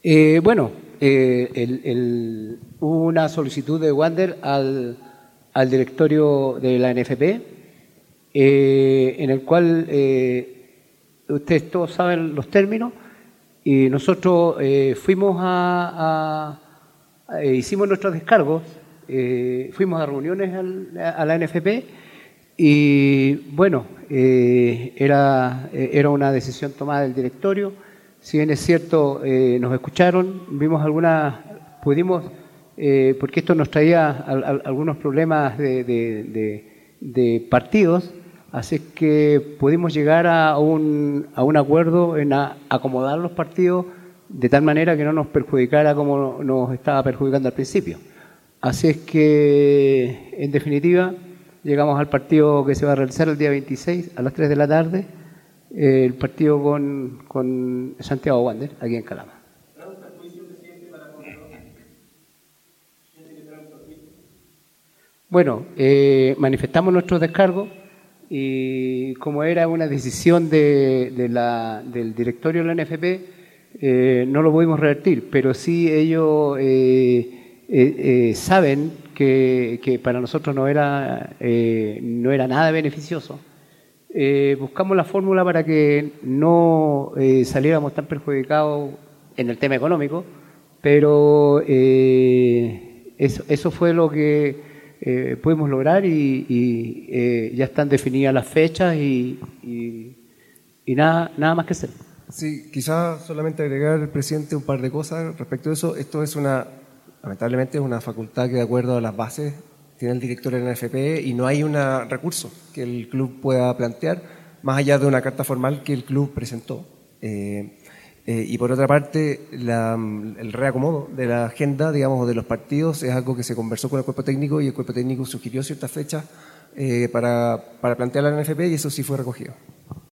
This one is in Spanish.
Bueno, hubo una solicitud de Wander al directorio de la NFP, en el cual ustedes todos saben los términos, y nosotros fuimos hicimos nuestros descargos, fuimos a reuniones a la NFP, y bueno, era una decisión tomada del directorio. Si bien es cierto, nos escucharon, vimos pudimos, porque esto nos traía algunos problemas de partidos, así que pudimos llegar a un acuerdo en acomodar los partidos de tal manera que no nos perjudicara como nos estaba perjudicando al principio. Así es que, en definitiva, llegamos al partido que se va a realizar el día 26 a las 3 de la tarde, el partido con Santiago Wander, aquí en Calama. Bueno, manifestamos nuestros descargos y como era una decisión del directorio de la NFP, no lo pudimos revertir, pero sí ellos saben que para nosotros no era nada beneficioso. Buscamos la fórmula para que no saliéramos tan perjudicados en el tema económico, pero eso fue lo que pudimos lograr y ya están definidas las fechas y nada más que hacer. Sí, quizás solamente agregar, presidente, un par de cosas respecto a eso. Esto es lamentablemente, es una facultad que de acuerdo a las bases tiene el directorio de la NFP y no hay un recurso que el club pueda plantear más allá de una carta formal que el club presentó. Y por otra parte, el reacomodo de la agenda, digamos, de los partidos es algo que se conversó con el cuerpo técnico y el cuerpo técnico sugirió ciertas fechas para plantear la NFP y eso sí fue recogido.